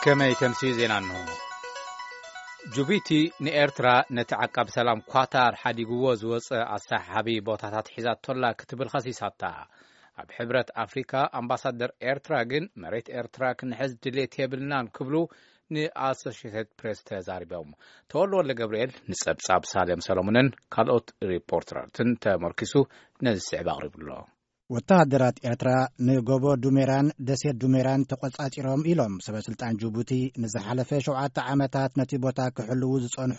كما يتمسي زينانو جوبيتي نيرترا نتعقب سلام كواتار حديقو وزوص أصحابي بوتاتات حيزات طلا كتب الخصيصاتا اب حبرت أفريكا أمباسادر إيرترا جن مريت إيرترا كنحز دليت يبلنان كبلو ني أسوشيتد بريس تزاربهم تولو ولا جبريل نسبساب سالم سلامونن كالوت ريبورتر تنت مركزو نزسع بغرب الله ወታደራት ኤርትራ ንጎቦ ዱሜራን ደሴት ዱሜራን ተቆጻጽሮም ኢሎም ሰበስልጣን ጅቡቲ ንዝሓለፈ 7 ዓመታት ነቲ ቦታ ክሕልው ዝጸንሑ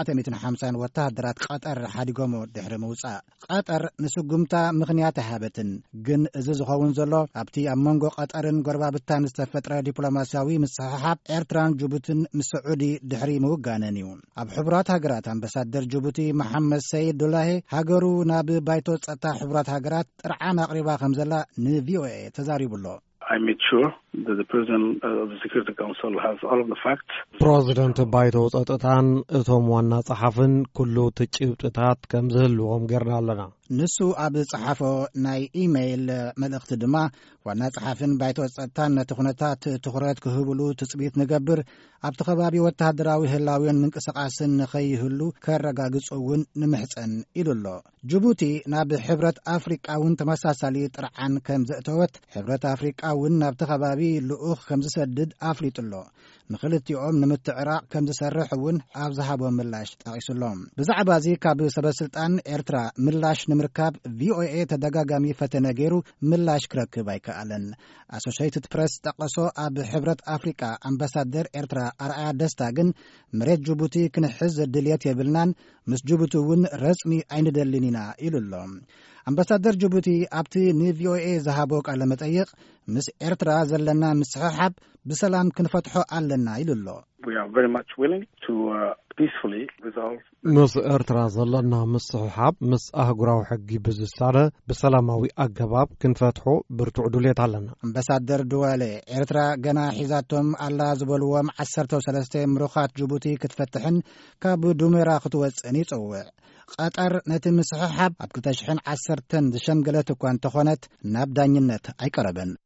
450 ወታደራት ቀጠር ሓዲጎም ድሕሪ መውጻእ ቀጠር ንስጉምታ ምኽንያት ሃበትን ግን እዚ ዝኸውን ዘሎ ኣብቲ ኣብ መንጎ ቀጠርን ጎረባብታን ዝተፈጥረ ዲፕሎማሲያዊ ምስሕሓብ ኤርትራን ጅቡቲን ምስ ሳዑዲ ድሕሪ ምውጋነን እዩ ኣብ ሕቡራት ሃገራት ኣምባሳደር ጅቡቲ መሐመድ ሰይድ ዱላሂ ሃገሩ ናብ ባይቶ ጸጥታ ሕቡራት ሃገራት ጥርዓና قريبا خمزلا نVOA تزاريبلو I made sure that the President of the Security Council has all of the facts. President بايتو ጸጥታን እቶም ዋና ጸሐፍን ኩሉ ትጭብጥታት ከም ዝህልዎም ገርና ኣለና ንሱ ኣብ ጸሐፎ ናይ ኢሜይል መልእኽቲ ድማ ዋና ጸሐፍን ባይቶ ጸጥታን ነቲ ኩነታት ትኹረት ክህብሉ ትጽቢት ንገብር ኣብቲ ከባቢ ወተሃደራዊ ህላዊን ምንቅስቓስን ንኸይህሉ ከረጋግጹውን ንምሕፀን ኢሉሎ ጅቡቲ ናብ ሕብረት ኣፍሪቃውን ተመሳሳሊ ጥርዓን ከም ዘእተወት ሕብረት ኣፍሪቃውን ናብቲ ከባቢ ልኡኽ ከም ዝሰድድ ኣፍሊጡሎ ንኽልቲኦም ንምትዕራቕ ከም ዝሰርሕ እውን ኣብ ዝሃቦም ምላሽ ጠቒሱሎም ብዛዕባ እዚ ካብ ሰበስልጣን ኤርትራ ምላሽ ንምርካብ ቪኦኤ ተደጋጋሚ ፈተነ ገይሩ ምላሽ ክረክብ ኣይከኣለን ኣሶሺየትድ ፕሬስ ጠቐሶ ኣብ ሕብረት ኣፍሪቃ ኣምባሳደር ኤርትራ ኣርኣያ ደስታ ግን መሬት ጅቡቲ ክንሕዝ ድልየት የብልናን ምስ ጅቡቲ እውን ረስሚ ኣይንደልን ኢና ኢሉሎም ኣምባሳደር ጅቡቲ ኣብቲ ንቪኦኤ ዝሃቦ ቃለ መጠይቕ ምስ ኤርትራ ዘለና ምስሕሓብ ብሰላም ክንፈትሖ ኣለና ኢሉሎ We are very much willing to peacefully resolve ምስ ኤርትራ ዘለና ምስሕሓብ ምስ ኣህጉራዊ ሕጊ ብዝሳለ ብሰላማዊ ኣገባብ ክንፈትሖ ብርቱዕ ድሌት ኣለና ኣምባሳደር ዱዋሌ ኤርትራ ገና ሒዛቶም ኣላ ዝበልዎም 13 ምሩኻት ጅቡቲ ክትፈትሕን ካብ ዱሜራ ክትወፅእን ይጽውዕ ቀጠር ነቲ ምስሕሓብ ኣብ 2010 ዝሸምገለት እኳ እንተኾነት ናብ ዳኝነት ኣይቀረበን